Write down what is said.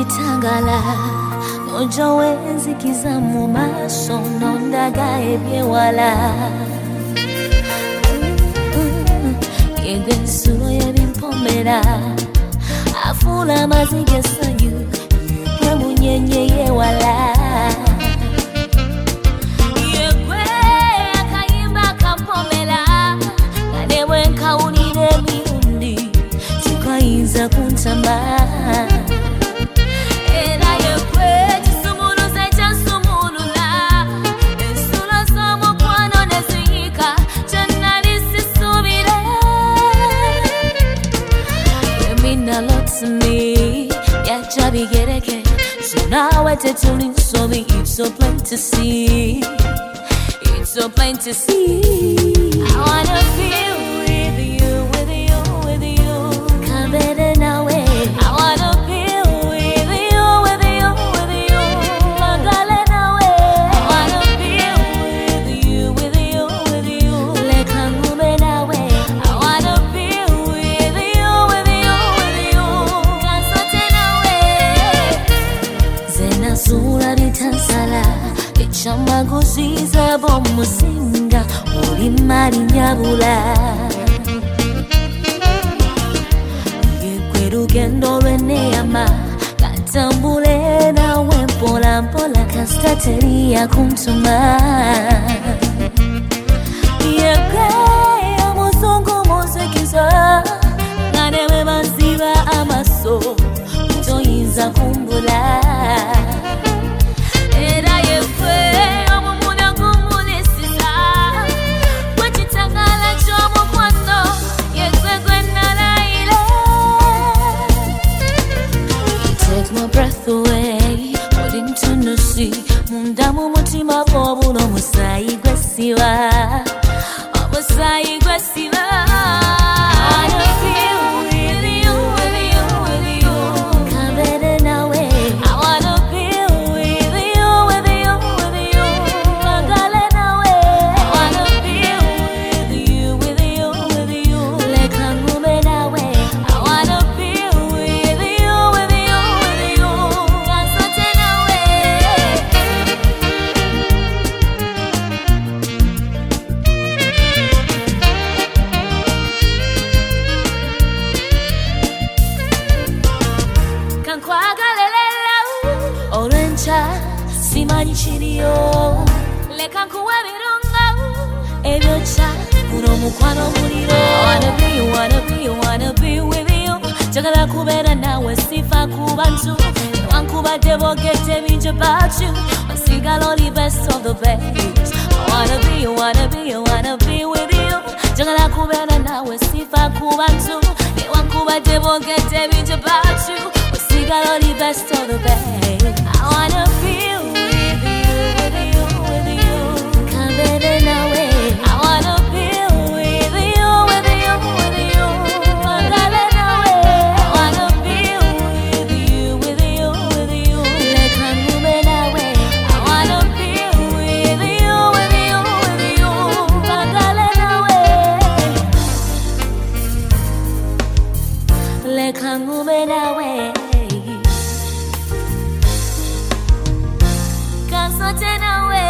Tangala Nojo wezi kizamu maso Nondaga ebyewala Yegwe sulo yebimpomera Afula mazige sanyu Yegwe munyenye yewala Yegwe akayimba kampomera Kadebwe nkawulire mirundi Tukayinza kuntama So now I tell you, so it's so plain to see. It's so plain to see. I wanna feel with you, with you, with you. Come better now, I wanna feel with you, with you, with you. Magale now, I wanna feel with you, with you, with you. Let come now, I wanna feel with you, with you, with you. Zena sura bitansala Echamba guziza bomusinga Uri mari nyabula Yekwe rugendo lweneyama Katambule nawe mpola mpola Kastateri ya kuntuma Yekwe ya muzungu muzikiza Nganewe maziba amaso Utoyinza kumbula Era yekwe omumuna kumulisiza Wechitangala chomukwano Yekwe gwenalaile You take my breath away Holding to no sea Mundamu mutima bobulo musayi gwesiwa Omusayi gwesiwa I wanna feel with you, with you, with you Come better now, I wanna feel with you, with you, with you Magale now, I wanna feel with you, with you, with you Leka ngume now, I wanna feel with you, with you, with you Kansote now, Kankwagalelelo Orencha simanyi chiriyo Leka nkuwe birungo Ebyocha kuno mukwano muliro Wanna be with you Jagala kubeera nawe sifa ku bantu Newankubadde boogedde bingi about you Osigala oli best of the best I wanna be with you Jagala kubeera nawe sifa ku bantu Newankubadde boogedde bingi about you Osigala oli best of the best I wanna feel with you, with you Come better now, I wanna feel with you, with you, with you Magale now, I wanna feel with you, with you, with you Leka ngume now, I wanna feel with you, with you, with you Magale now, Leka ngume now, Kansote nawe